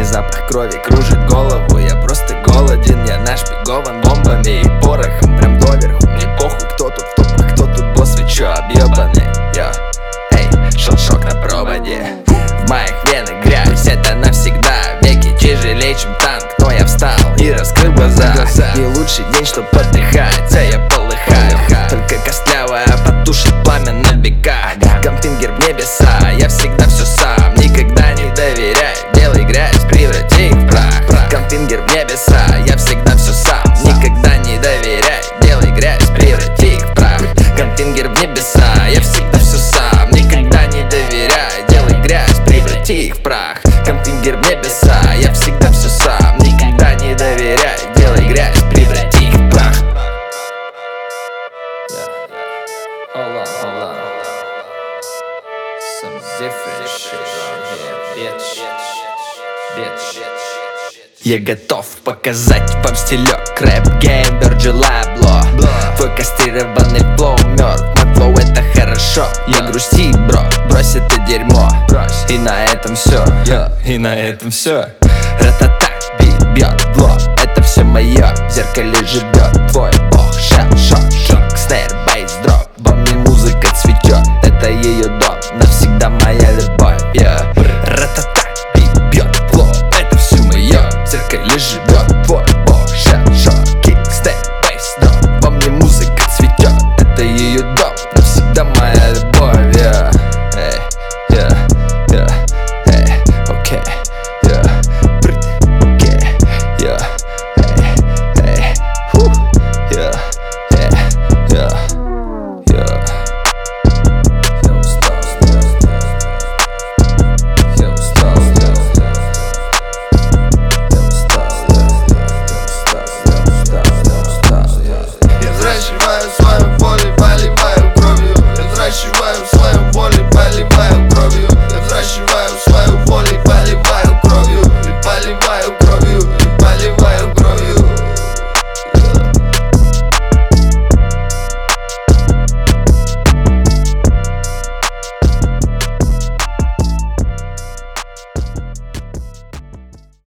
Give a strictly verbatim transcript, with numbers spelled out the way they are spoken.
запах крови кружит голову. Я просто голоден, я нашпигован бомбами и порохом прям доверху. Мне похуй, кто тут в топах, кто тут босс, вы чё объебаны? Йо, эй, шелшок на проводе. В моих венах грязь, это навсегда. Веки тяжелее, чем танк, но я встал и раскрыл глаза. Не лучший день, чтоб отдыхать, а я полыхаю. Только костлявая потушит пламя на века. Кампингер в небеса, я всегда все сам. Никогда не доверяй, делай грязь, преврати их в прах. Кампингер в небеса, я всегда все сам. Никогда не доверяй, делай грязь, преврати их в прах. Кампингер в небеса, я всегда все сам. Никогда не доверяй, делай грязь, преврати их в прах. Кампингер в небеса, я всегда все сам. Никогда не доверяй, делай грязь, преврати их в прах. Hold on, hold on. Some different shit on here, bitch. Bitch. Я готов показать вам стилек. Рэп-гейм, Virgil Abloh. Твой кастрированный флоу мертв, мой флоу это хорошо. Не грусти, бро, брось это дерьмо. И на этом все, и на этом все. Ратата, бит бьет в лоб, это все мое. В зеркале живет твой бог. Шат, шот, шок, снейр, бейс, дроп. Во мне музыка цветет, это ее дом. Навсегда моя любовь, yeah. Ратата, бит бьет в лоб, это все мое. В зеркале живет твой бог. Шат, шот,